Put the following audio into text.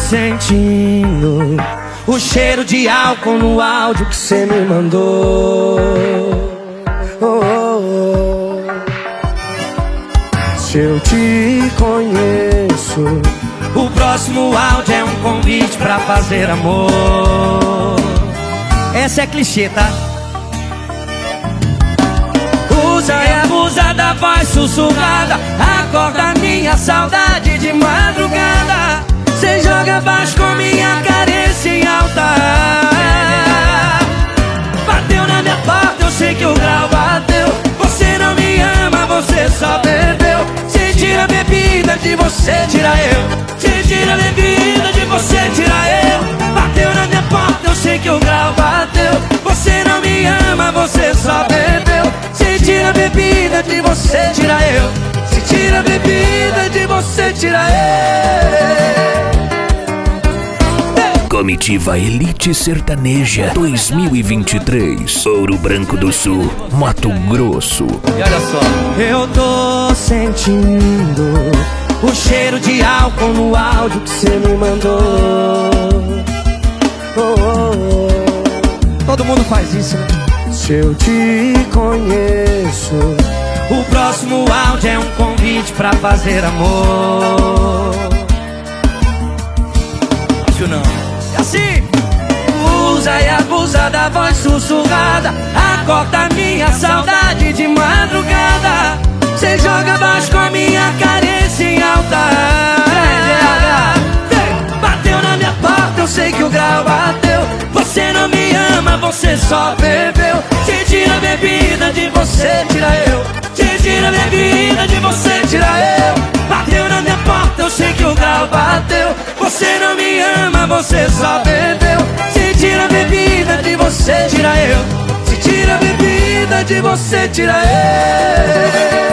sentindo o cheiro de álcool no áudio que cê me mandou. Oh, oh, oh. Se eu te conheço, o próximo áudio é um convite pra fazer amor. Essa é clichê, tá? Usa e abusa da voz sussurrada, acorda minha saudade de madrugada. Cê joga baixo com minha carência em alta. Bateu na minha porta, eu sei que o grau bateu. Você não me ama, você só bebeu. Cê tira a bebida de você, tira eu. Cê tira a bebida de você, tira eu. Bateu na minha porta, eu sei que o grau bateu. Você não me ama, você só bebeu. Cê tira a bebida de você, tira eu. Se tira a bebida de você, tira eu. Comitiva Elite Sertaneja 2023, Ouro Branco do Sul, Mato Grosso. E olha só, eu tô sentindo o cheiro de álcool no áudio que cê me mandou. Oh, oh, oh. Todo mundo faz isso, né? Se eu te conheço, o próximo áudio é um convite pra fazer amor. Acho não. É assim. Usa e abusa da voz sussurrada, acorda minha saudade de madrugada. Cê joga baixo com a minha carência em alta. Bateu na minha porta, eu sei que o grau bateu. Você não me ama, você só bebeu. Cê tira a bebida de você, tira eu. Cê tira a bebida de você, tira eu. Bateu na minha porta, eu sei que o grau bateu. Você não me ama, você só bebeu. Cê tira a bebida de você, tira eu. Se tira a bebida de você, tira eu.